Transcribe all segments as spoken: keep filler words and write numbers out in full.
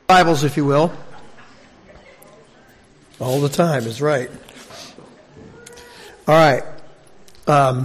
Bibles, if you will. All the time is right. All right. Um,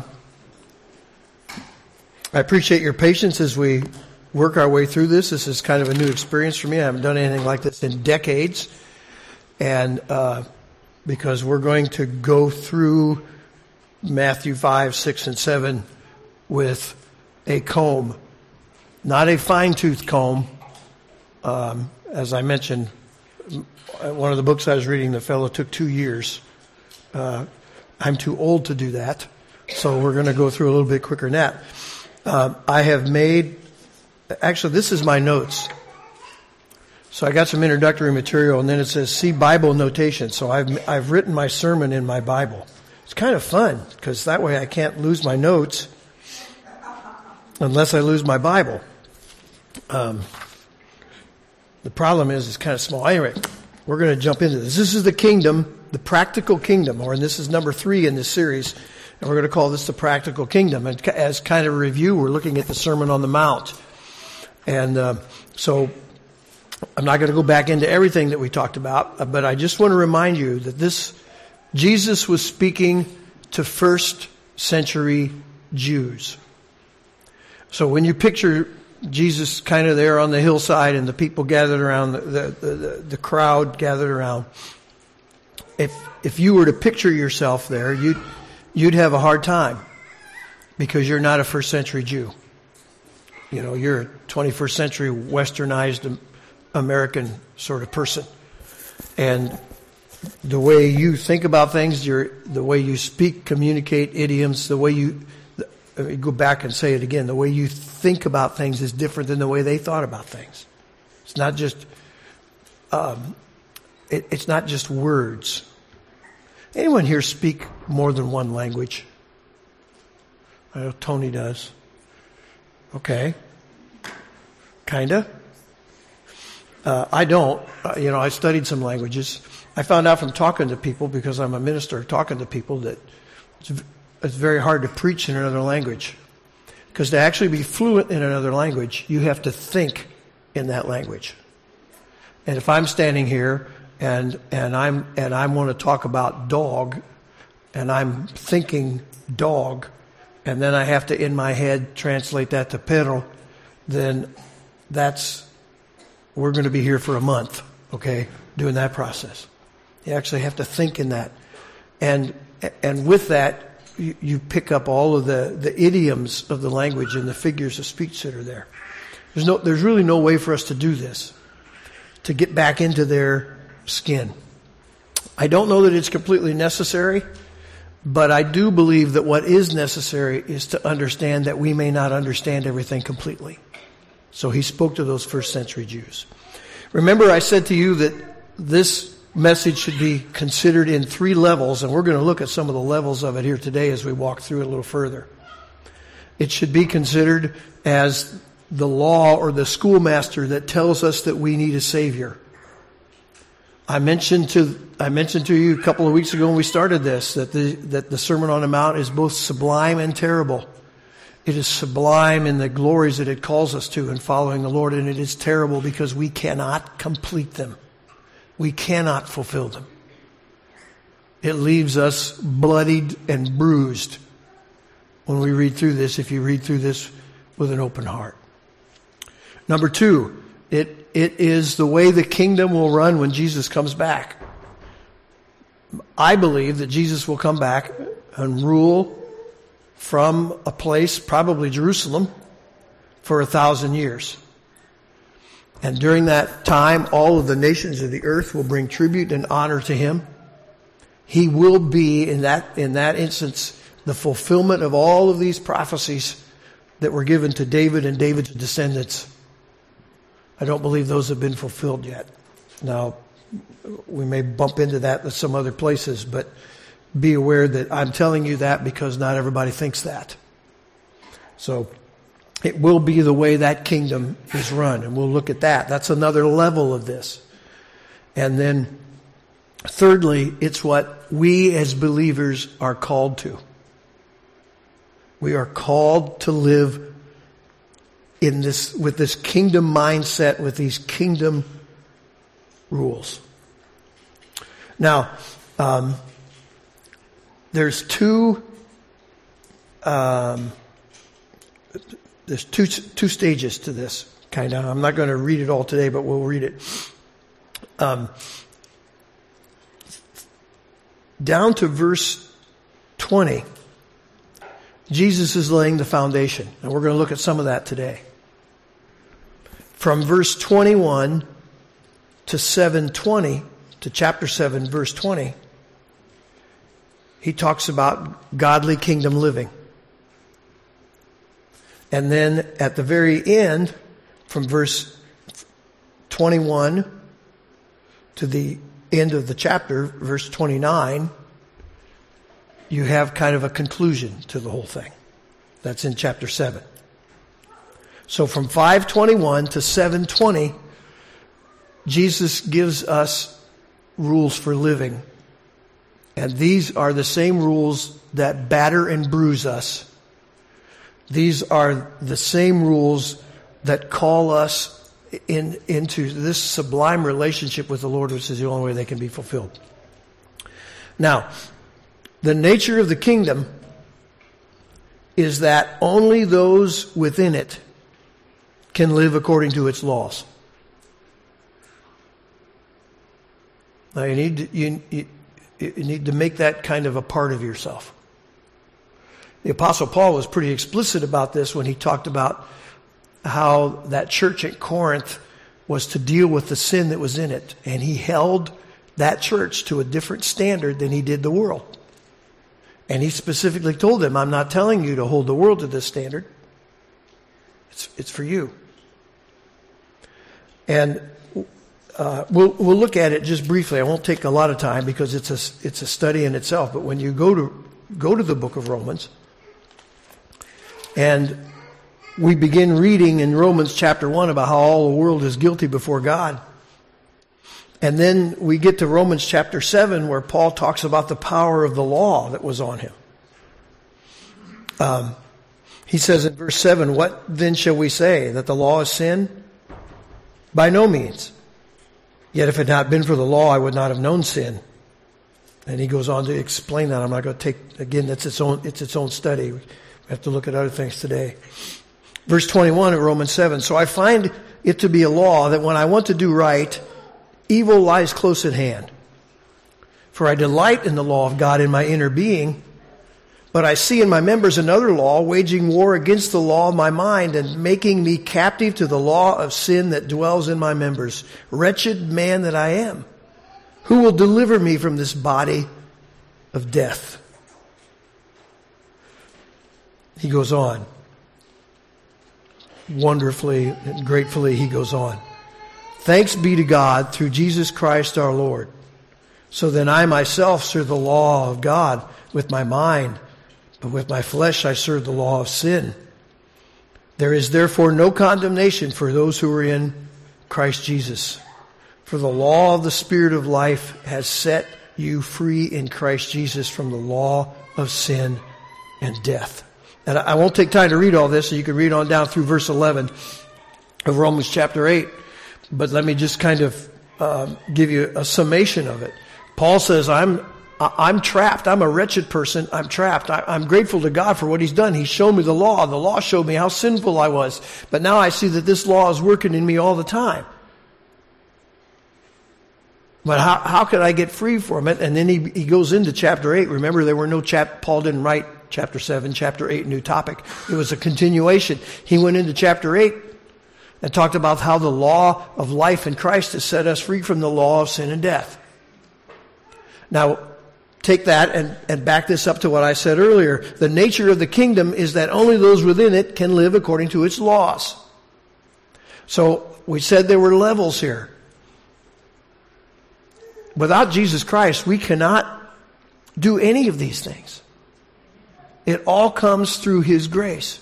I appreciate your patience as we work our way through this. This is kind of a new experience for me. I haven't done anything like this in decades. And uh, because we're going to go through Matthew five, six, and seven with a comb. Not a fine-tooth comb. Um, as I mentioned, one of the books I was reading, the fellow took two years. Uh, I'm too old to do that, so we're going to go through a little bit quicker than that. Uh, I have made, actually this is my notes. So I got some introductory material, and then it says, see Bible notation. So I've, I've written my sermon in my Bible. It's kind of fun, because that way I can't lose my notes unless I lose my Bible. Um, the problem is it's kind of small. Anyway, we're going to jump into this. This is the kingdom, the practical kingdom, or and this is number three in this series, and we're going to call this the practical kingdom. And as kind of a review, we're looking at the Sermon on the Mount. And uh, so I'm not going to go back into everything that we talked about, but I just want to remind you that this, Jesus was speaking to first century Jews. So when you picture Jesus kind of there on the hillside and the people gathered around, the, the, the, the crowd gathered around, if if you were to picture yourself there, you'd, you'd have a hard time because you're not a first century Jew. You know, you're a twenty-first century westernized American sort of person. And the way you think about things, your the way you speak, communicate, idioms, the way you... Let me go back and say it again. The way you think about things is different than the way they thought about things. It's not just, um, it, it's not just words. Anyone here speak more than one language? I know Tony does. Okay. Kinda. Uh, I don't. Uh, you know, I studied some languages. I found out from talking to people, because I'm a minister, talking to people, that it's It's very hard to preach in another language, because to actually be fluent in another language, you have to think in that language. And if I'm standing here and and I'm and I want to talk about dog, and I'm thinking dog, and then I have to in my head translate that to perro, then that's we're going to be here for a month, okay, doing that process. You actually have to think in that, and and with that. You, you pick up all of the, the idioms of the language and the figures of speech that are there. There's no, there's really no way for us to do this, to get back into their skin. I don't know that it's completely necessary, but I do believe that what is necessary is to understand that we may not understand everything completely. So he spoke to those first century Jews. Remember, I said to you that this message should be considered in three levels, and we're going to look at some of the levels of it here today as we walk through it a little further. It should be considered as the law or the schoolmaster that tells us that we need a Savior. I mentioned to I mentioned to you a couple of weeks ago when we started this that the that the Sermon on the Mount is both sublime and terrible. It is sublime in the glories that it calls us to in following the Lord, and it is terrible because we cannot complete them. We cannot fulfill them. It leaves us bloodied and bruised when we read through this, if you read through this with an open heart. Number two, it it is the way the kingdom will run when Jesus comes back. I believe that Jesus will come back and rule from a place, probably Jerusalem, for a thousand years. And during that time, all of the nations of the earth will bring tribute and honor to him. He will be, in that in that instance, the fulfillment of all of these prophecies that were given to David and David's descendants. I don't believe those have been fulfilled yet. Now, we may bump into that in some other places, but be aware that I'm telling you that because not everybody thinks that. So, it will be the way that kingdom is run, and we'll look at that. That's another level of this. And then, thirdly, it's what we as believers are called to. We are called to live in this, with this kingdom mindset, with these kingdom rules. Now, um, there's two um, there's two two stages to this, kind of. I'm not going to read it all today, but we'll read it. Um, down to verse twenty, Jesus is laying the foundation, and we're going to look at some of that today. From verse twenty-one to seven twenty, to chapter seven, verse twenty, he talks about godly kingdom living. And then at the very end, from verse twenty-one to the end of the chapter, verse twenty-nine, you have kind of a conclusion to the whole thing. That's in chapter seven. So from five twenty-one to seven twenty, Jesus gives us rules for living. And these are the same rules that batter and bruise us. These are the same rules that call us in, into this sublime relationship with the Lord, which is the only way they can be fulfilled. Now, the nature of the kingdom is that only those within it can live according to its laws. Now you need to, you, you, you need to make that kind of a part of yourself. The Apostle Paul was pretty explicit about this when he talked about how that church at Corinth was to deal with the sin that was in it. And he held that church to a different standard than he did the world. And he specifically told them, I'm not telling you to hold the world to this standard. It's, it's for you. And uh, we'll, we'll look at it just briefly. I won't take a lot of time because it's a, it's a study in itself. But when you go to, go to the book of Romans, and we begin reading in Romans chapter one about how all the world is guilty before God. And then we get to Romans chapter seven where Paul talks about the power of the law that was on him. Um, he says in verse seven, what then shall we say? That the law is sin? By no means. Yet if it had not been for the law, I would not have known sin. And he goes on to explain that. I'm not going to take, again, that's its own, it's its own study. We have to look at other things today. Verse twenty-one of Romans seven. So I find it to be a law that when I want to do right, evil lies close at hand. For I delight in the law of God in my inner being, but I see in my members another law, waging war against the law of my mind and making me captive to the law of sin that dwells in my members. Wretched man that I am, who will deliver me from this body of death? He goes on. Wonderfully and gratefully he goes on. Thanks be to God through Jesus Christ our Lord. So then I myself serve the law of God with my mind, but with my flesh I serve the law of sin. There is therefore no condemnation for those who are in Christ Jesus. For the law of the Spirit of life has set you free in Christ Jesus from the law of sin and death. And I won't take time to read all this, so you can read on down through verse eleven of Romans chapter eight. But let me just kind of uh, give you a summation of it. Paul says, I'm I'm trapped. I'm a wretched person. I'm trapped. I, I'm grateful to God for what he's done. He's shown me the law. The law showed me how sinful I was. But now I see that this law is working in me all the time. But how, how could I get free from it? And then he, he goes into chapter eight. Remember, there were no chap, Paul didn't write chapter seven, chapter eight, new topic. It was a continuation. He went into chapter eight and talked about how the law of life in Christ has set us free from the law of sin and death. Now, take that and, and back this up to what I said earlier. The nature of the kingdom is that only those within it can live according to its laws. So we said there were levels here. Without Jesus Christ, we cannot do any of these things. It all comes through his grace.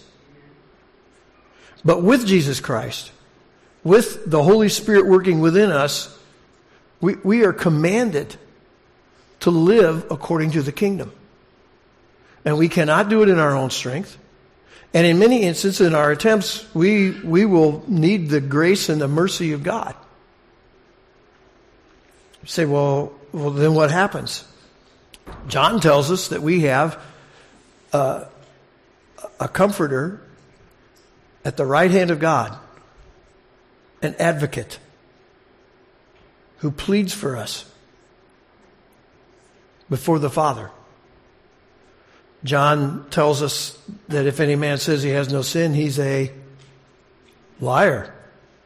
But with Jesus Christ, with the Holy Spirit working within us, we, we are commanded to live according to the kingdom. And we cannot do it in our own strength. And in many instances, in our attempts, we, we will need the grace and the mercy of God. You say, well, well, then what happens? John tells us that we have uh, a comforter at the right hand of God, an advocate who pleads for us before the Father. John tells us that if any man says he has no sin, he's a liar.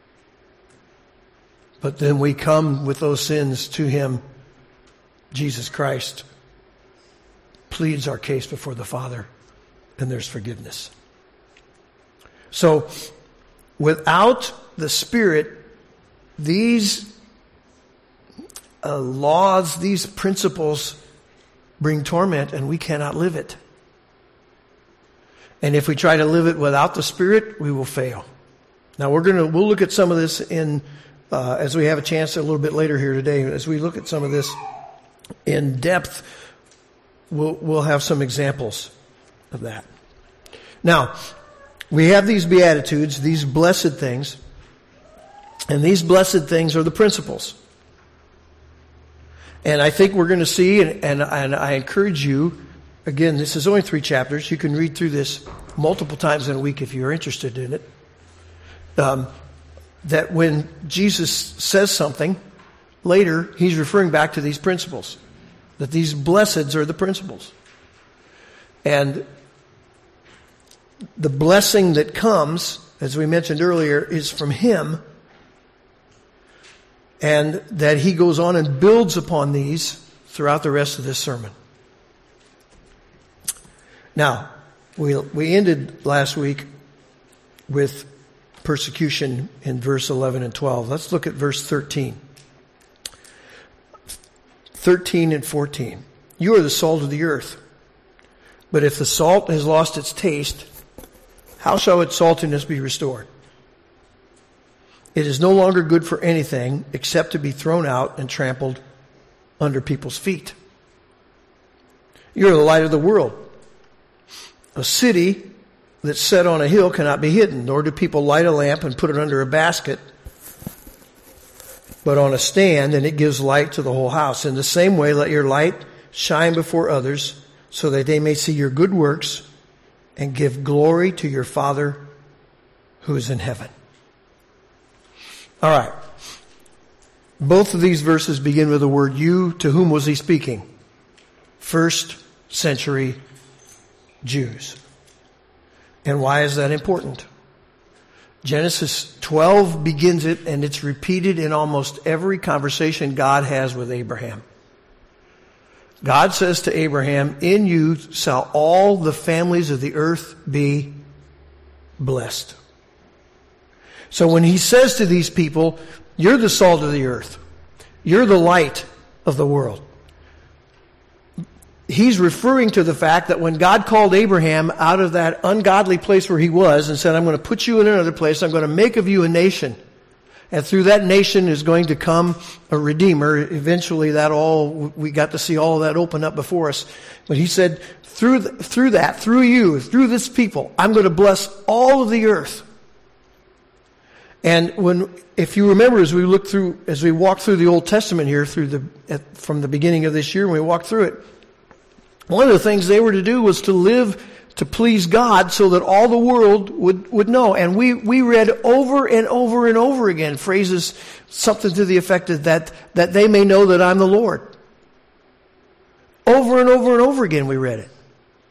But then we come with those sins to him. Jesus Christ pleads our case before the Father, and there's forgiveness. So, without the Spirit, these uh, laws, these principles bring torment, and we cannot live it. And if we try to live it without the Spirit, we will fail. Now we're gonna we'll look at some of this in uh, as we have a chance a little bit later here today. As we look at some of this in depth, we'll we'll have some examples of that. Now, we have these Beatitudes, these blessed things, and these blessed things are the principles. And I think we're going to see, and, and, and I encourage you, again, this is only three chapters. You can read through this multiple times in a week if you're interested in it. Um, that when Jesus says something, later he's referring back to these principles. That these blesseds are the principles. And the blessing that comes, as we mentioned earlier, is from him. And that he goes on and builds upon these throughout the rest of this sermon. Now, we we ended last week with persecution in verse eleven and twelve. Let's look at verse thirteen. thirteen and fourteen. You are the salt of the earth. But if the salt has lost its taste, how shall its saltiness be restored? It is no longer good for anything except to be thrown out and trampled under people's feet. You're the light of the world. A city that's set on a hill cannot be hidden, nor do people light a lamp and put it under a basket, but on a stand, and it gives light to the whole house. In the same way, let your light shine before others, so that they may see your good works and give glory to your Father who is in heaven. All right. Both of these verses begin with the word you. To whom was he speaking? First century Jews. And why is that important? Genesis twelve begins it, and it's repeated in almost every conversation God has with Abraham. God says to Abraham, in you shall all the families of the earth be blessed. So when he says to these people, you're the salt of the earth, you're the light of the world, he's referring to the fact that when God called Abraham out of that ungodly place where he was and said, I'm going to put you in another place, I'm going to make of you a nation, and through that nation is going to come a Redeemer. Eventually that all, we got to see all of that open up before us. But he said, through, the, through that, through you, through this people, I'm going to bless all of the earth. And when, if you remember, as we look through, as we walk through the Old Testament here, through the, at, from the beginning of this year, when we walk through it, one of the things they were to do was to live to please God so that all the world would, would know. And we, we read over and over and over again phrases, something to the effect of that, that they may know that I'm the Lord. Over and over and over again we read it.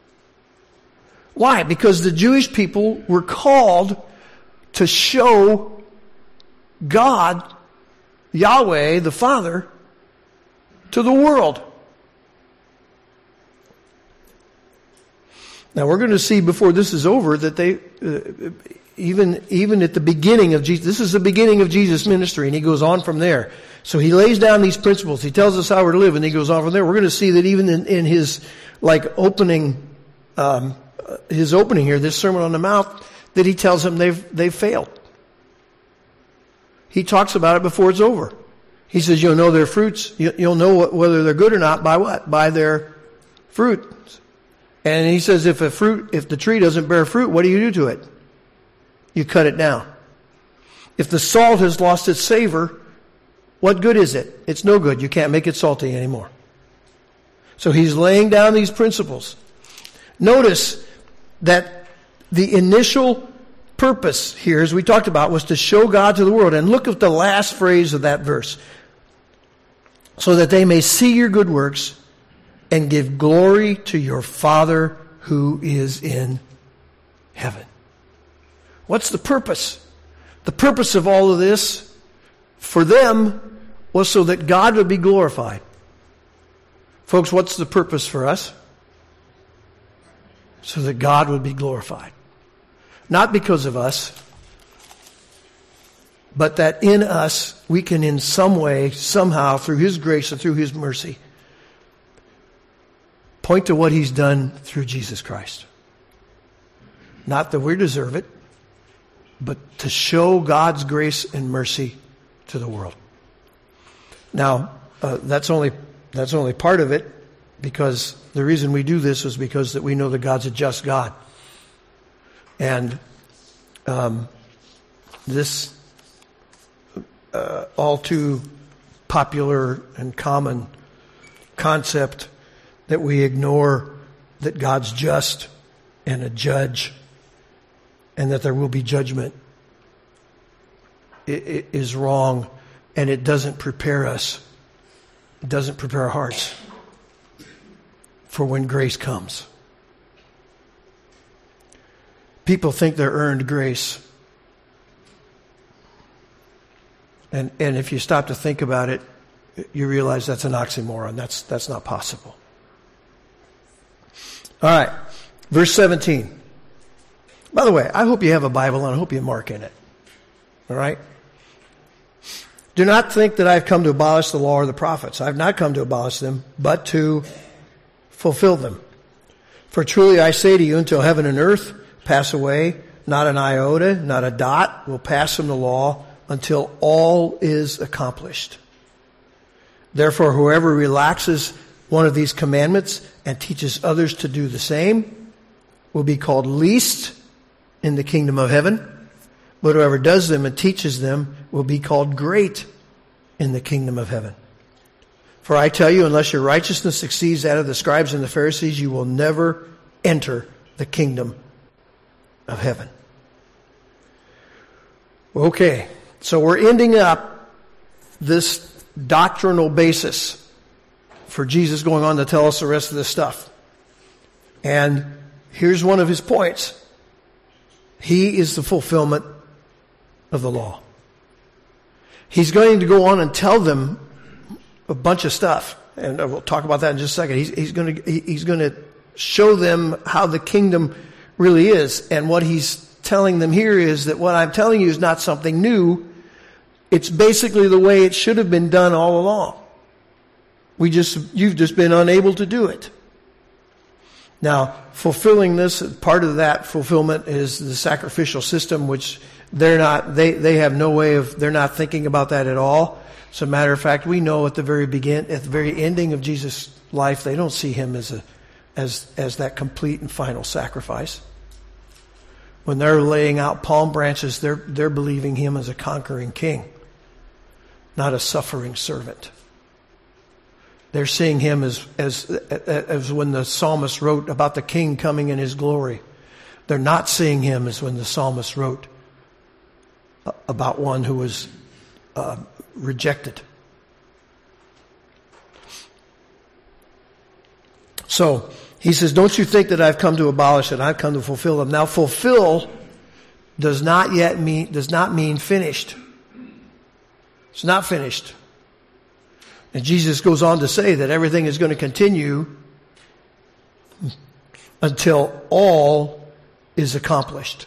Why? Because the Jewish people were called to show God, Yahweh, the Father, to the world. Now we're going to see before this is over that they, uh, even even at the beginning of Jesus, this is the beginning of Jesus' ministry, and he goes on from there. So he lays down these principles. He tells us how we're to live, and he goes on from there. We're going to see that even in, in his like opening, um, his opening here, this Sermon on the Mount, that he tells them they've they've failed. He talks about it before it's over. He says, you'll know their fruits. You'll know whether they're good or not by what? By their fruit. And he says, if a fruit, if the tree doesn't bear fruit, what do you do to it? You cut it down. If the salt has lost its savor, what What good is it? It's no good. You can't make it salty anymore. So he's laying down these principles. Notice that the initial purpose here, as we talked about, was to show God to the world. And look at the last phrase of that verse. So that they may see your good works and give glory to your Father who is in heaven. What's the purpose? The purpose of all of this for them was so that God would be glorified. Folks, what's the purpose for us? So that God would be glorified. Not because of us, but that in us we can in some way, somehow, through His grace and through His mercy, point to what He's done through Jesus Christ. Not that we deserve it, but to show God's grace and mercy to the world. Now, uh, that's only that's only part of it, because the reason we do this is because that we know that God's a just God. And um, this uh, all too popular and common concept that we ignore that God's just and a judge and that there will be judgment it, it is wrong, and it doesn't prepare us. It doesn't prepare our hearts for when grace comes. People think they're earned grace. And and if you stop to think about it, you realize that's an oxymoron. That's that's not possible. All right, verse seventeen. By the way, I hope you have a Bible and I hope you mark in it. All right? Do not think that I've come to abolish the law or the prophets. I've not come to abolish them, but to fulfill them. For truly I say to you, until heaven and earth pass away, not an iota, not a dot will pass from the law until all is accomplished. Therefore, whoever relaxes one of these commandments and teaches others to do the same will be called least in the kingdom of heaven. But whoever does them and teaches them will be called great in the kingdom of heaven. For I tell you, unless your righteousness exceeds that of the scribes and the Pharisees, you will never enter the kingdom of heaven. Okay, so we're ending up this doctrinal basis for Jesus going on to tell us the rest of this stuff. And here's one of his points. He is the fulfillment of the law. He's going to go on and tell them a bunch of stuff, and we'll talk about that in just a second. He's, he's going to he's going to show them how the kingdom really is, and what he's telling them here is that what I'm telling you is not something new. It's basically the way it should have been done all along. We just you've just been unable to do it. Now, fulfilling this, part of that fulfillment is the sacrificial system, which they're not, they, they have no way of, they're not thinking about that at all. As a matter of fact, we know at the very begin, at the very ending of Jesus' life, they don't see him as a, as, as that complete and final sacrifice. When they're laying out palm branches, they're, they're believing him as a conquering king, not a suffering servant. They're seeing him as, as, as when the psalmist wrote about the king coming in his glory. They're not seeing him as when the psalmist wrote about one who was uh, rejected. So he says, don't you think that I've come to abolish it? I've come to fulfill them. Now, fulfill does not yet mean, does not mean finished. It's not finished. And Jesus goes on to say that everything is going to continue until all is accomplished.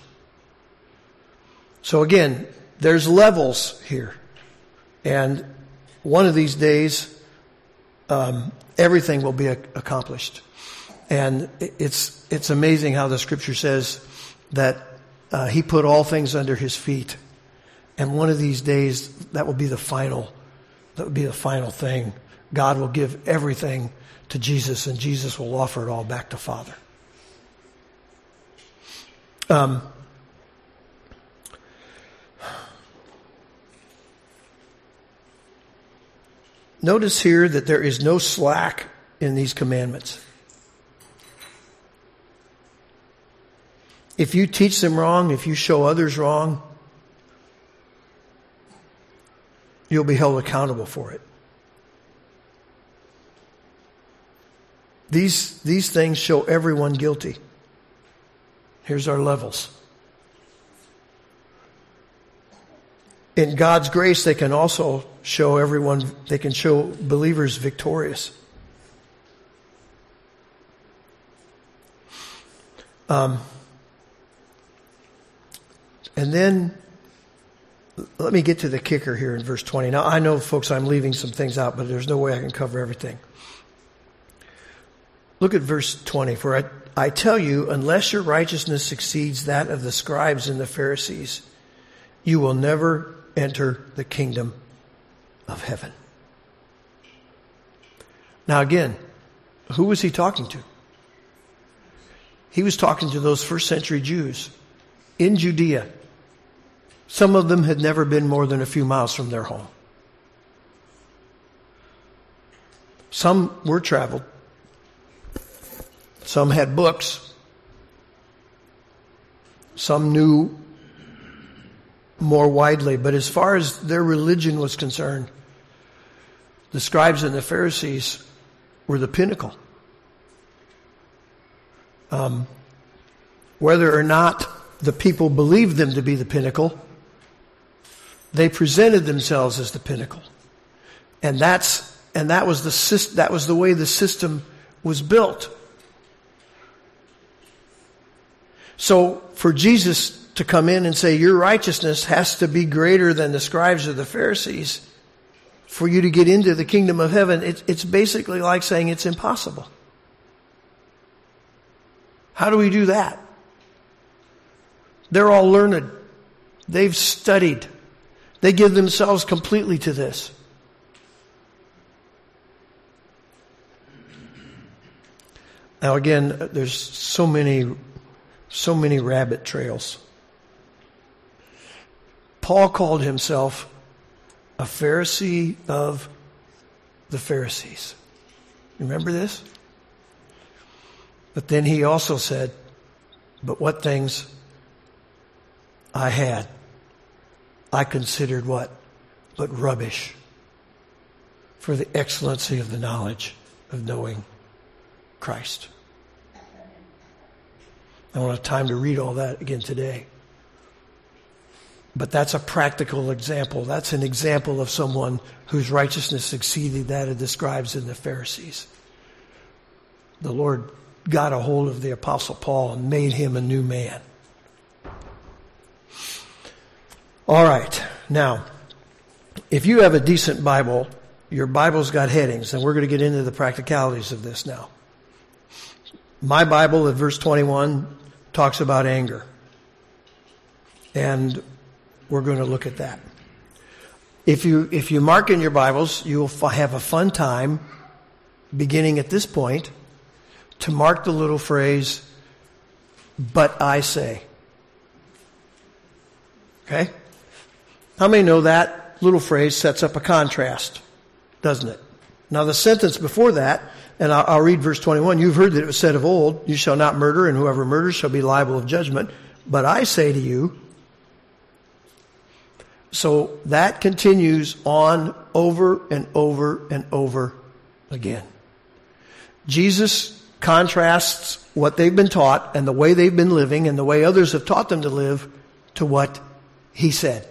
So again, there's levels here. And one of these days, um, everything will be accomplished. And it's it's amazing how the scripture says that uh, he put all things under his feet. And one of these days, that will be the final, that will be the final thing. God will give everything to Jesus, and Jesus will offer it all back to Father. Um, notice here that there is no slack in these commandments. If you teach them wrong, if you show others wrong, you'll be held accountable for it. These, these things show everyone guilty. Here's our levels. In God's grace, they can also show everyone, they can show believers victorious. Um, and then, let me get to the kicker here in verse twenty. Now, I know, folks, I'm leaving some things out, but there's no way I can cover everything. Look at verse twenty. For I, I tell you, unless your righteousness exceeds that of the scribes and the Pharisees, you will never enter the kingdom of heaven. Now again, who was he talking to? He was talking to those first century Jews in Judea. Some of them had never been more than a few miles from their home. Some were traveled. Some had books. Some knew more widely. But as far as their religion was concerned, the scribes and the Pharisees were the pinnacle. Um, whether or not the people believed them to be the pinnacle, they presented themselves as the pinnacle. And that's and that was the that was the way the system was built. So for Jesus to come in and say your righteousness has to be greater than the scribes or the Pharisees for you to get into the kingdom of heaven, it, it's basically like saying it's impossible. How do we do that? They're all learned. They've studied. They give themselves completely to this. Now again, there's so many, so many rabbit trails. Paul called himself a Pharisee of the Pharisees. Remember this? But then he also said, but what things I had, I considered what? But rubbish for the excellency of the knowledge of knowing Christ. I don't have time to read all that again today. But that's a practical example. That's an example of someone whose righteousness exceeded that of the scribes and the Pharisees. The Lord got a hold of the Apostle Paul and made him a new man. All right. Now, if you have a decent Bible, your Bible's got headings, and we're going to get into the practicalities of this now. My Bible at verse twenty-one talks about anger. And we're going to look at that. If you, if you mark in your Bibles, you'll have a fun time beginning at this point to mark the little phrase, but I say. Okay? How many know that little phrase sets up a contrast, doesn't it? Now the sentence before that, and I'll, I'll read verse twenty-one, you've heard that it was said of old, you shall not murder, and whoever murders shall be liable of judgment. But I say to you, so that continues on over and over and over again. Jesus contrasts what they've been taught and the way they've been living and the way others have taught them to live to what he said.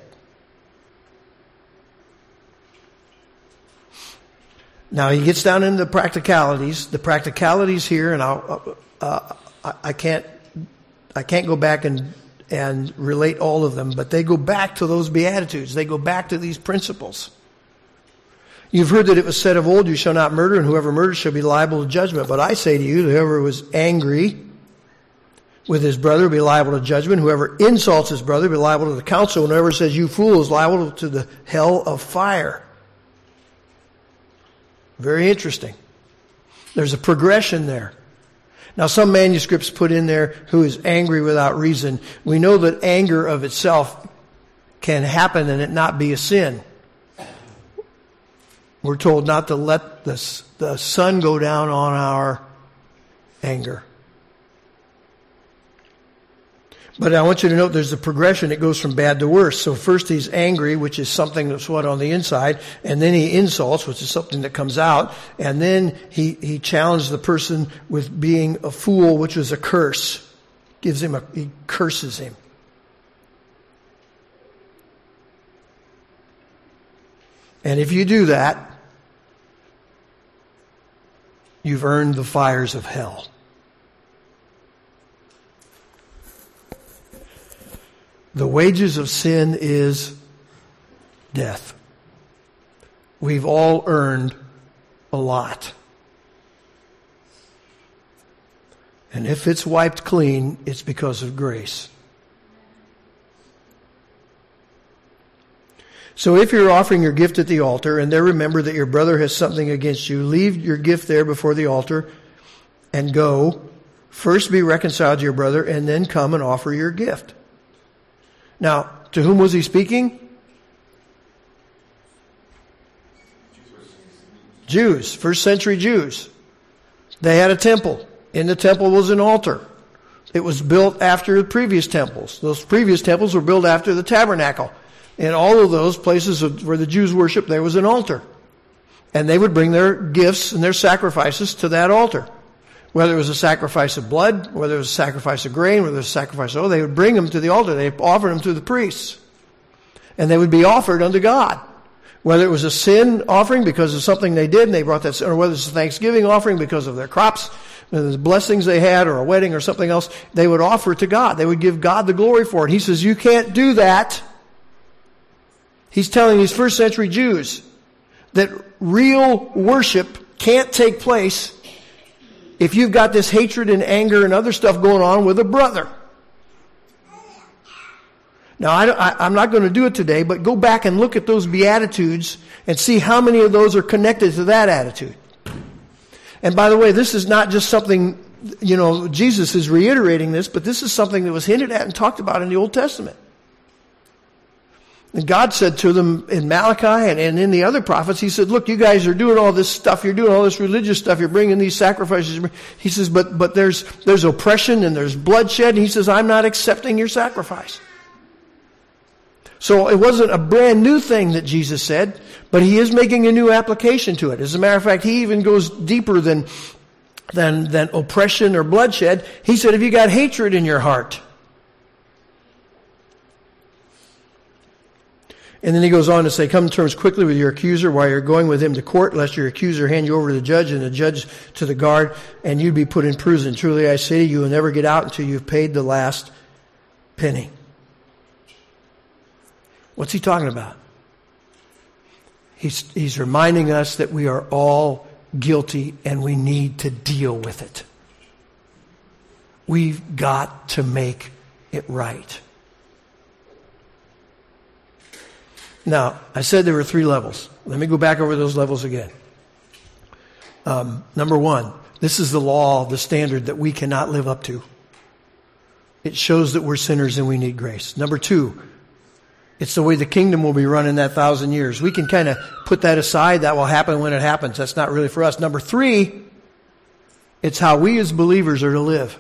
Now he gets down into the practicalities. The practicalities here, and I'll, uh, I, I can't, I can't go back and and relate all of them, but they go back to those Beatitudes. They go back to these principles. You've heard that it was said of old, you shall not murder, and whoever murders shall be liable to judgment. But I say to you, whoever was angry with his brother will be liable to judgment. Whoever insults his brother will be liable to the council. And whoever says, you fool, is liable to the hell of fire. Very interesting. There's a progression there. Now, some manuscripts put in there, who is angry without reason. We know that anger of itself can happen and it not be a sin. We're told not to let the, the sun go down on our anger. But I want you to note there's a progression. It goes from bad to worse. So first he's angry, which is something that's what on the inside. And then he insults, which is something that comes out. And then he, he challenged the person with being a fool, which was a curse. Gives him a, he curses him. And if you do that, you've earned the fires of hell. The wages of sin is death. We've all earned a lot. And if it's wiped clean, it's because of grace. So if you're offering your gift at the altar and there remember that your brother has something against you, leave your gift there before the altar and go. First be reconciled to your brother and then come and offer your gift. Now, to whom was he speaking? Jews, first century Jews. They had a temple. In the temple was an altar. It was built after the previous temples. Those previous temples were built after the tabernacle. In all of those places where the Jews worshiped, there was an altar. And they would bring their gifts and their sacrifices to that altar. Whether it was a sacrifice of blood, whether it was a sacrifice of grain, whether it was a sacrifice of oil, they would bring them to the altar. They offered them to the priests. And they would be offered unto God. Whether it was a sin offering because of something they did and they brought that sin, or whether it's a thanksgiving offering because of their crops, the blessings they had, or a wedding or something else, they would offer it to God. They would give God the glory for it. He says, you can't do that. He's telling these first century Jews that real worship can't take place if you've got this hatred and anger and other stuff going on with a brother. Now, I, I, I'm not going to do it today, but go back and look at those Beatitudes and see how many of those are connected to that attitude. And by the way, this is not just something, you know, Jesus is reiterating this, but this is something that was hinted at and talked about in the Old Testament. And God said to them in Malachi and, and in the other prophets, he said, look, you guys are doing all this stuff. You're doing all this religious stuff. You're bringing these sacrifices. He says, but, but there's, there's oppression and there's bloodshed. And he says, I'm not accepting your sacrifice. So it wasn't a brand new thing that Jesus said, but he is making a new application to it. As a matter of fact, he even goes deeper than, than, than oppression or bloodshed. He said, if you got hatred in your heart. And then he goes on to say, come to terms quickly with your accuser while you're going with him to court, lest your accuser hand you over to the judge and the judge to the guard, and you'd be put in prison. Truly I say to you, you will never get out until you've paid the last penny. What's he talking about? He's, he's reminding us that we are all guilty and we need to deal with it. We've got to make it right. Now, I said there were three levels. Let me go back over those levels again. Um, number one, this is the law, the standard that we cannot live up to. It shows that we're sinners and we need grace. Number two, it's the way the kingdom will be run in that thousand years. We can kind of put that aside. That will happen when it happens. That's not really for us. Number three, it's how we as believers are to live.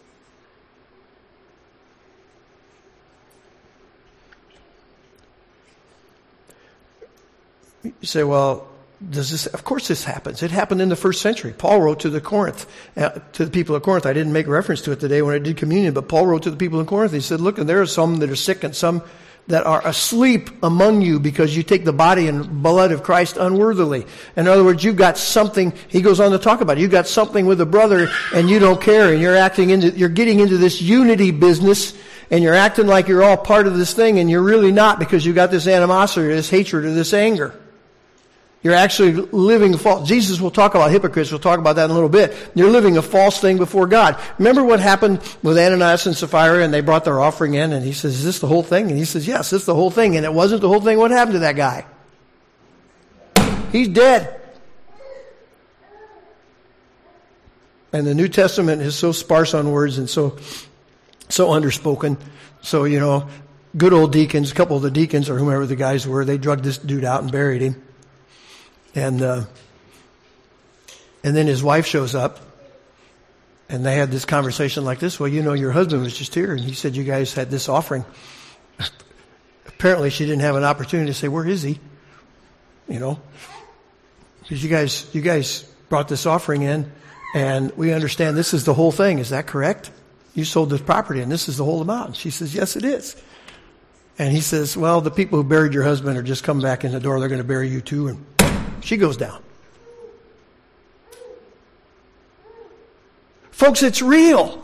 You say, well, does this? Of course this happens. It happened in the first century. Paul wrote to the Corinth, uh, to the people of Corinth. I didn't make reference to it today when I did communion, but Paul wrote to the people in Corinth. He said, look, and there are some that are sick and some that are asleep among you because you take the body and blood of Christ unworthily. In other words, you've got something, he goes on to talk about it. You've got something with a brother and you don't care, and you're acting into, you're getting into this unity business, and you're acting like you're all part of this thing, and you're really not, because you've got this animosity or this hatred or this anger. You're actually living false. Jesus will talk about hypocrites. We'll talk about that in a little bit. You're living a false thing before God. Remember what happened with Ananias and Sapphira, and they brought their offering in, and he says, is this the whole thing? And he says, yes, this is the whole thing. And it wasn't the whole thing. What happened to that guy? He's dead. And the New Testament is so sparse on words and so, so underspoken. So, you know, good old deacons, a couple of the deacons or whomever the guys were, they drugged this dude out and buried him. And, uh, and then his wife shows up, and they had this conversation like this. Well, you know, your husband was just here, and he said you guys had this offering. Apparently she didn't have an opportunity to say, where is he? You know, because you guys, you guys brought this offering in, and we understand this is the whole thing. Is that correct? You sold this property, and this is the whole amount. And she says, yes, it is. And he says, well, the people who buried your husband are just coming back in the door. They're going to bury you too. And she goes down. Folks, it's real.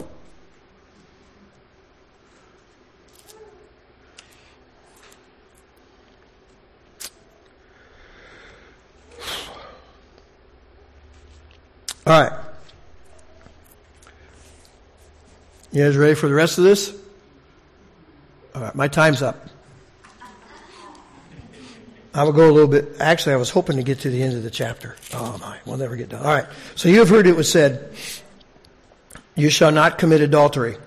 All right. You guys ready for the rest of this? All right, my time's up. I will go a little bit. Actually, I was hoping to get to the end of the chapter. Oh my, we'll never get done. All right. So you have heard it was said, you shall not commit adultery.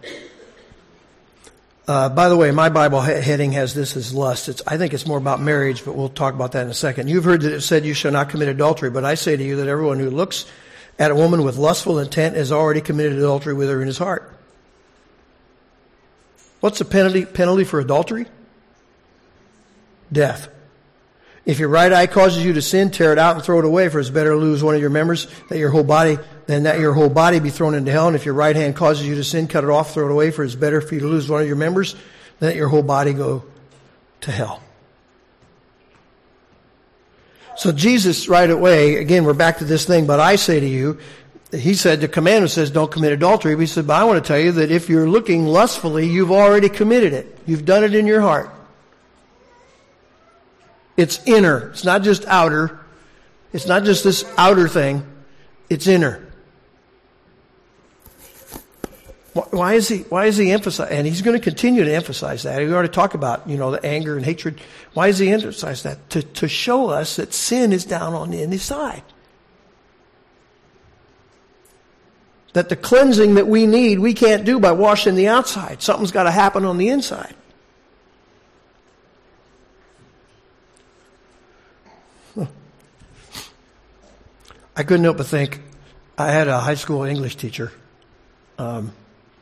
Uh, by the way, my Bible he- heading has this as lust. It's, I think it's more about marriage, but we'll talk about that in a second. You've heard that it said you shall not commit adultery, but I say to you that everyone who looks at a woman with lustful intent has already committed adultery with her in his heart. What's the penalty, penalty for adultery? Death. If your right eye causes you to sin, tear it out and throw it away, for it's better to lose one of your members that your whole body than that your whole body be thrown into hell. And if your right hand causes you to sin, cut it off, throw it away, for it's better for you to lose one of your members than that your whole body go to hell. So Jesus right away, again, we're back to this thing, but I say to you, he said, the commandment says don't commit adultery. But he said, but I want to tell you that if you're looking lustfully, you've already committed it. You've done it in your heart. It's inner. It's not just outer. It's not just this outer thing. It's inner. Why is he, why is he emphasize, and he's going to continue to emphasize that. We already talked about, you know, the anger and hatred. Why does he emphasize that? To, to show us that sin is down on the inside. That the cleansing that we need, we can't do by washing the outside. Something's got to happen on the inside. I couldn't help but think, I had a high school English teacher. Um,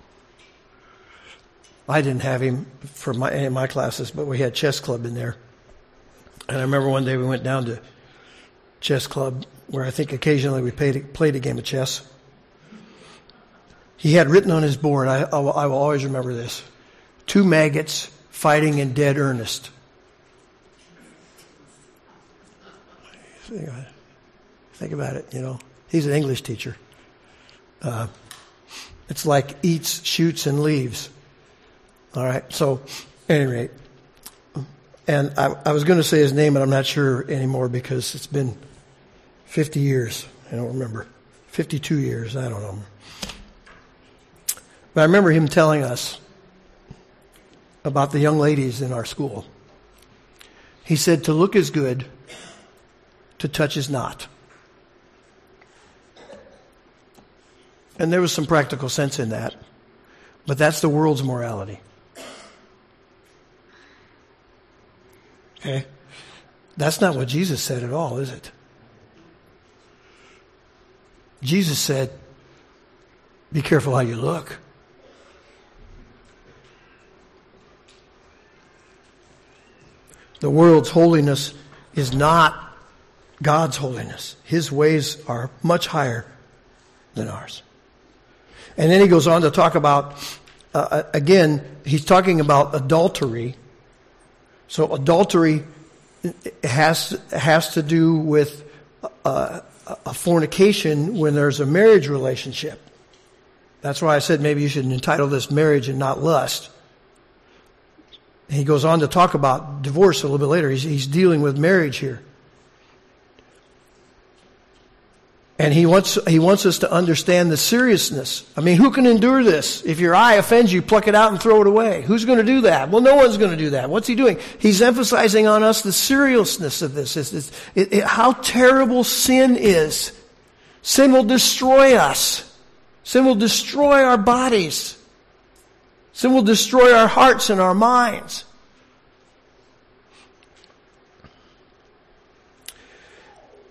I didn't have him for my, any of my classes, but we had chess club in there. And I remember one day we went down to chess club, where I think occasionally we played, played a game of chess. He had written on his board, I, I, will, I will always remember this, two maggots fighting in dead earnest. Think about it, you know. He's an English teacher. Uh, it's like eats, shoots, and leaves. All right, so, at any rate. And I, I was going to say his name, but I'm not sure anymore because it's been fifty years. I don't remember. fifty-two years, I don't know. But I remember him telling us about the young ladies in our school. He said, to look is good, to touch is not. And there was some practical sense in that. But that's the world's morality. Okay? That's not what Jesus said at all, is it? Jesus said, be careful how you look. The world's holiness is not God's holiness. His ways are much higher than ours. And then he goes on to talk about, uh, again, he's talking about adultery. So adultery has, has to do with uh, a fornication when there's a marriage relationship. That's why I said maybe you should entitle this marriage and not lust. He goes on to talk about divorce a little bit later. He's, he's dealing with marriage here. And he wants, he wants us to understand the seriousness. I mean, who can endure this? If your eye offends you, pluck it out and throw it away. Who's going to do that? Well, no one's going to do that. What's he doing? He's emphasizing on us the seriousness of this. It's, it's, it, it, how terrible sin is. Sin will destroy us. Sin will destroy our bodies. Sin will destroy our hearts and our minds.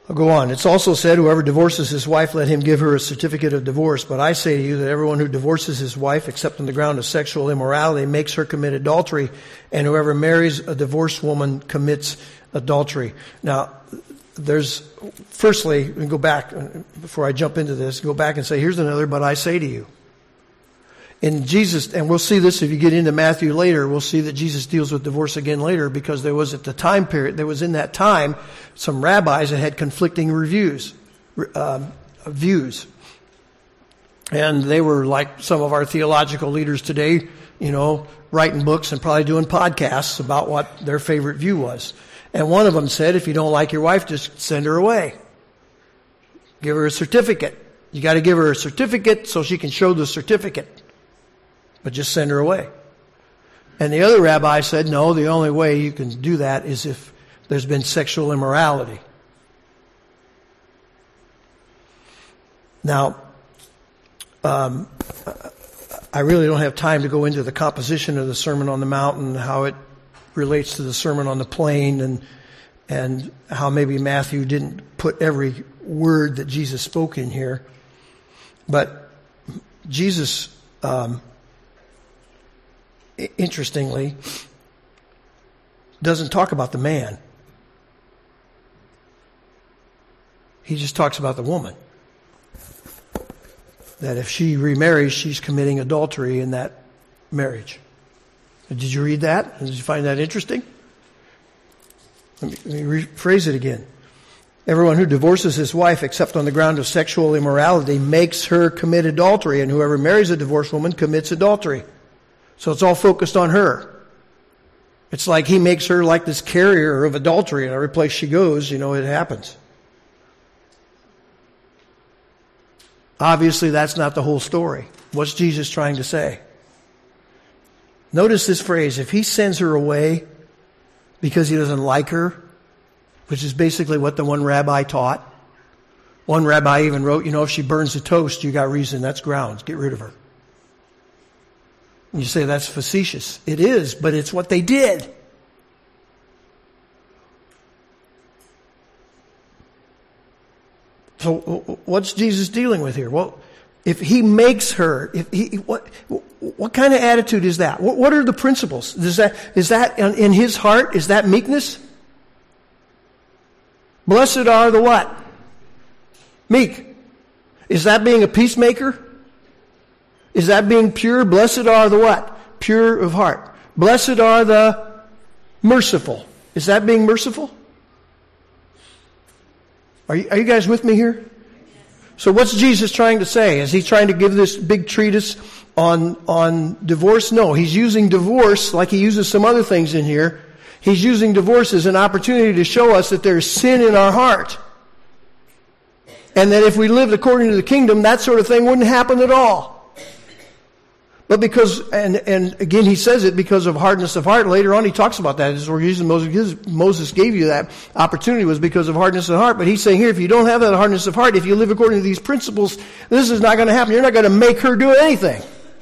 I'll go on. It's also said, whoever divorces his wife, let him give her a certificate of divorce. But I say to you that everyone who divorces his wife, except on the ground of sexual immorality, makes her commit adultery. And whoever marries a divorced woman commits adultery. Now, there's, firstly, we go back, before I jump into this, go back and say, here's another, but I say to you. In Jesus, and we'll see this if you get into Matthew later, we'll see that Jesus deals with divorce again later, because there was at the time period, there was in that time some rabbis that had conflicting reviews, um, views. And they were like some of our theological leaders today, you know, writing books and probably doing podcasts about what their favorite view was. And one of them said, if you don't like your wife, just send her away. Give her a certificate. You got to give her a certificate so she can show the certificate. But just send her away. And the other rabbi said, no, the only way you can do that is if there's been sexual immorality. Now, um, I really don't have time to go into the composition of the Sermon on the Mount and how it relates to the Sermon on the Plain, and and how maybe Matthew didn't put every word that Jesus spoke in here. But Jesus, um, interestingly, doesn't talk about the man. He just talks about the woman. That if she remarries, she's committing adultery in that marriage. Did you read that? Did you find that interesting? Let me, let me rephrase it again. Everyone who divorces his wife except on the ground of sexual immorality makes her commit adultery, and whoever marries a divorced woman commits adultery. So it's all focused on her. It's like he makes her like this carrier of adultery, and every place she goes, you know, it happens. Obviously, that's not the whole story. What's Jesus trying to say? Notice this phrase, if he sends her away because he doesn't like her, which is basically what the one rabbi taught. One rabbi even wrote, you know, if she burns the toast, you got reason, that's grounds, get rid of her. And you say that's facetious. It is, but it's what they did. So what's Jesus dealing with here? Well, if he makes her, if he, what, what kind of attitude is that? What, what are the principles? Is that, is that in his heart? Is that meekness? Blessed are the what? Meek. Is that being a peacemaker? Is that being pure? Blessed are the what? Pure of heart. Blessed are the merciful. Is that being merciful? Are you, are you guys with me here? So what's Jesus trying to say? Is he trying to give this big treatise on, on divorce? No, he's using divorce like he uses some other things in here. He's using divorce as an opportunity to show us that there's sin in our heart. And that if we lived according to the kingdom, that sort of thing wouldn't happen at all. But because, and, and again, he says it because of hardness of heart. Later on, he talks about that. This is where Moses, Moses gave you that opportunity, was because of hardness of heart. But he's saying here, if you don't have that hardness of heart, if you live according to these principles, this is not going to happen. You're not going to make her do anything.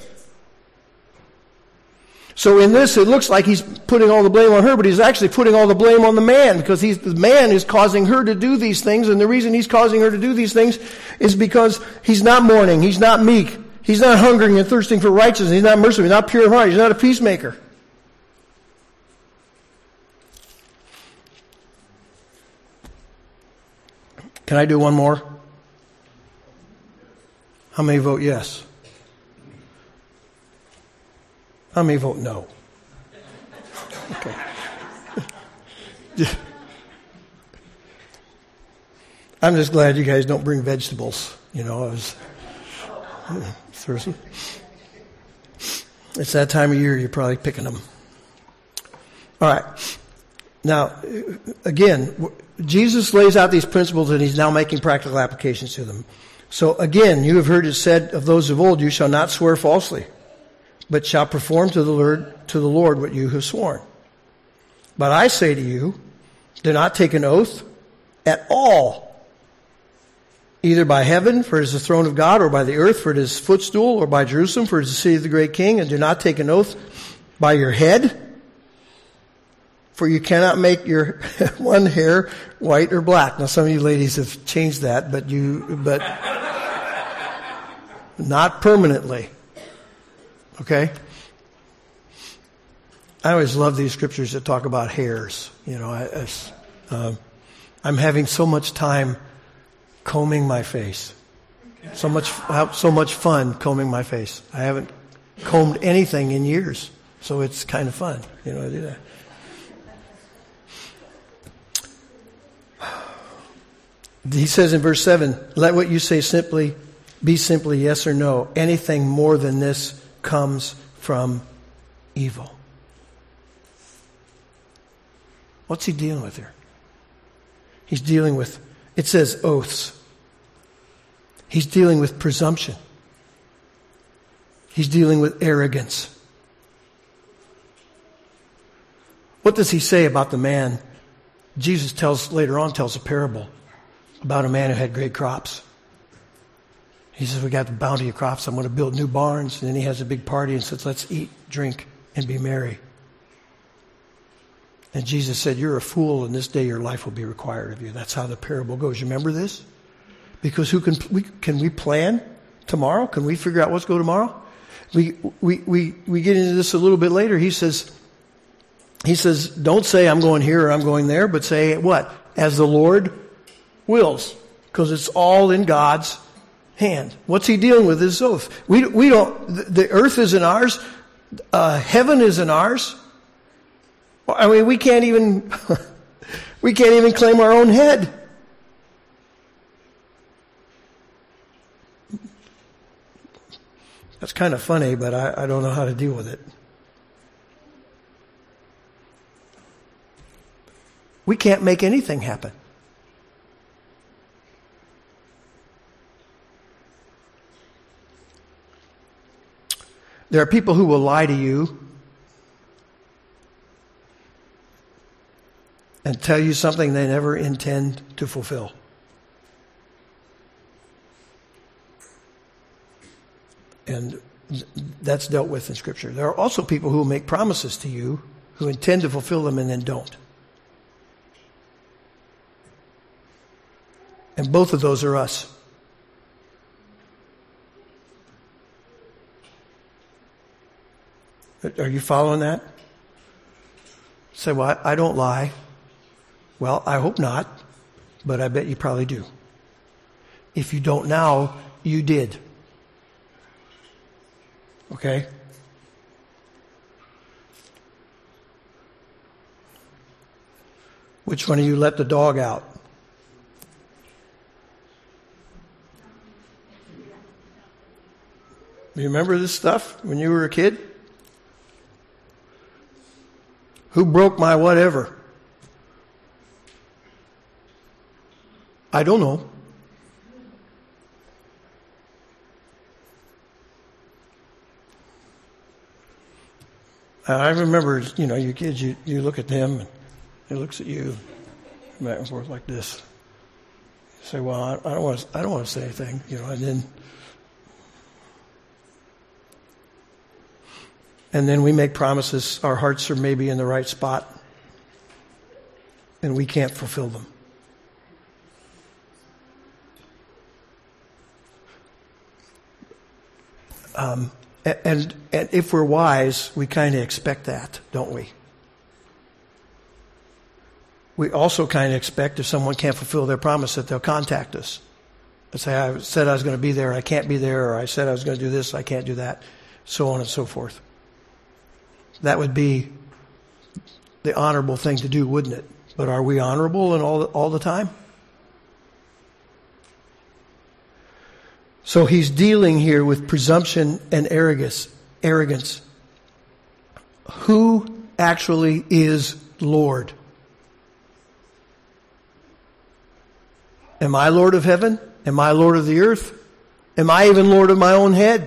So in this, it looks like he's putting all the blame on her, but he's actually putting all the blame on the man, because he's, the man is causing her to do these things. And the reason he's causing her to do these things is because he's not mourning. He's not meek. He's not hungering and thirsting for righteousness. He's not merciful. He's not pure of heart. He's not a peacemaker. Can I do one more? How many vote yes? How many vote no? Okay. I'm just glad you guys don't bring vegetables. You know, I was... It's that time of year you're probably picking them. All right. Now, again, Jesus lays out these principles and he's now making practical applications to them. So again, you have heard it said of those of old, you shall not swear falsely, but shall perform to the Lord, to the Lord what you have sworn. But I say to you, do not take an oath at all, either by heaven, for it is the throne of God, or by the earth, for it is his footstool, or by Jerusalem, for it is the city of the great king. And do not take an oath by your head, For you cannot make your one hair white or black. Now, some of you ladies have changed that, but you, but not permanently. Okay? I always love these scriptures that talk about hairs. You know, I, I, um, I'm having so much time combing my face. So much, so much fun combing my face. I haven't combed anything in years, so it's kind of fun. You know, I do that. He says in verse seven, let what you say simply be simply yes or no. Anything more than this comes from evil. What's he dealing with here? He's dealing with, it says oaths. He's dealing with presumption. He's dealing with arrogance. What does he say about the man? Jesus tells, later on, tells a parable about a man who had great crops. He says, we got the bounty of crops. I'm going to build new barns. And then he has a big party and says, let's eat, drink, and be merry. And Jesus said, you're a fool, and this day your life will be required of you. That's how the parable goes. You remember this? Because who can we can we plan tomorrow? Can we figure out what's going tomorrow? We we we we get into this a little bit later. He says, he says, don't say I'm going here or I'm going there, but say what? As the Lord wills, because it's all in God's hand. What's he dealing with? His oath. We we don't. The earth isn't ours. Uh, heaven isn't ours. I mean, we can't even we can't even claim our own head. That's kind of funny, but I, I don't know how to deal with it. We can't make anything happen. There are people who will lie to you and tell you something they never intend to fulfill. And that's dealt with in Scripture. There are also people who will make promises to you who intend to fulfill them and then don't. And both of those are us. Are you following that? Say, well, I don't lie. Well, I hope not, but I bet you probably do. If you don't now, you did. Okay? Which one of you let the dog out? You remember this stuff when you were a kid? Who broke my whatever? I don't know. I remember, you know, you kids, you, you look at them, and it looks at you, back and forth like this. You say, well, I, I don't want to, I don't want to say anything, you know, and then, and then we make promises. Our hearts are maybe in the right spot, and we can't fulfill them. Um, and, and if we're wise, we kind of expect that, don't we? We also kind of expect if someone can't fulfill their promise that they'll contact us and say, I said I was going to be there, I can't be there, or I said I was going to do this, I can't do that, so on and so forth. That would be the honorable thing to do, wouldn't it? But are we honorable in all the, all the time? So he's dealing here with presumption and arrogance. Arrogance. Who actually is Lord? Am I Lord of heaven? Am I Lord of the earth? Am I even Lord of my own head?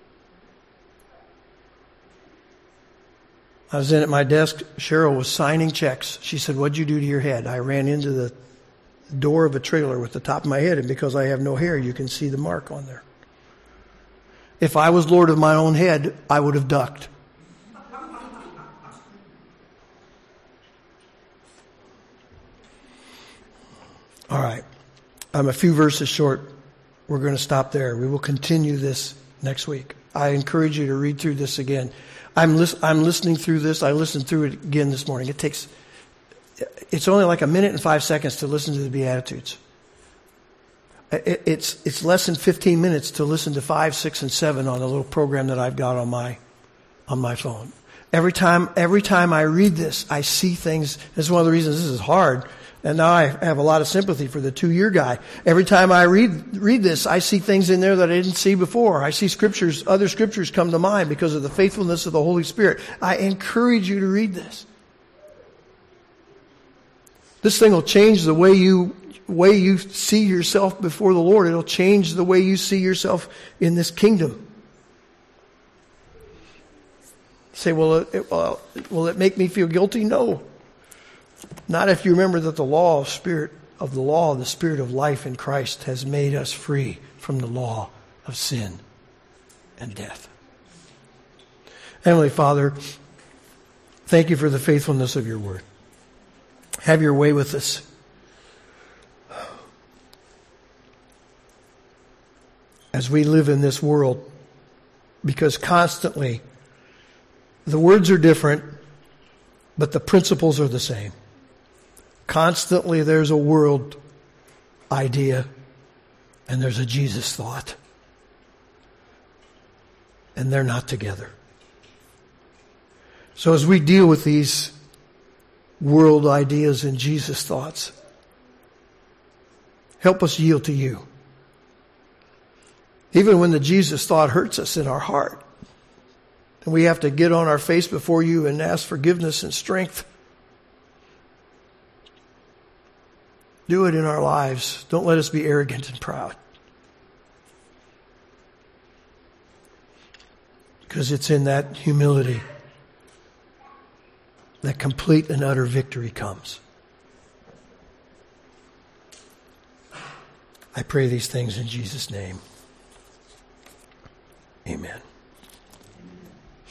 I was in at my desk. Cheryl was signing checks. She said, what'd you do to your head? I ran into the door of a trailer with the top of my head, and because I have no hair, you can see the mark on there. If I was Lord of my own head, I would have ducked. All right. I'm a few verses short. We're going to stop there. We will continue this next week. I encourage you to read through this again. I'm, lis- I'm listening through this. I listened through it again this morning. It takes, it's only like a minute and five seconds to listen to the Beatitudes. It, it's, it's less than fifteen minutes to listen to five, six, and seven on a little program that I've got on my, on my phone. Every time, every time I read this, I see things. This is one of the reasons this is hard. And now I have a lot of sympathy for the two-year guy. Every time I read read this, I see things in there that I didn't see before. I see scriptures, other scriptures come to mind because of the faithfulness of the Holy Spirit. I encourage you to read this. This thing will change the way you way you see yourself before the Lord. It'll change the way you see yourself in this kingdom. You say, well, it, well, will it make me feel guilty? No. Not if you remember that the law of spirit of the law, the spirit of life in Christ has made us free from the law of sin and death. Heavenly Father, thank you for the faithfulness of your word. Have your way with us. As we live in this world, because constantly the words are different, but the principles are the same. Constantly there's a world idea and there's a Jesus thought. And they're not together. So as we deal with these world ideas and Jesus thoughts, help us yield to you. Even when the Jesus thought hurts us in our heart, and we have to get on our face before you and ask forgiveness and strength, do it in our lives. Don't let us be arrogant and proud. Because it's in that humility that complete and utter victory comes. I pray these things in Jesus' name. Amen.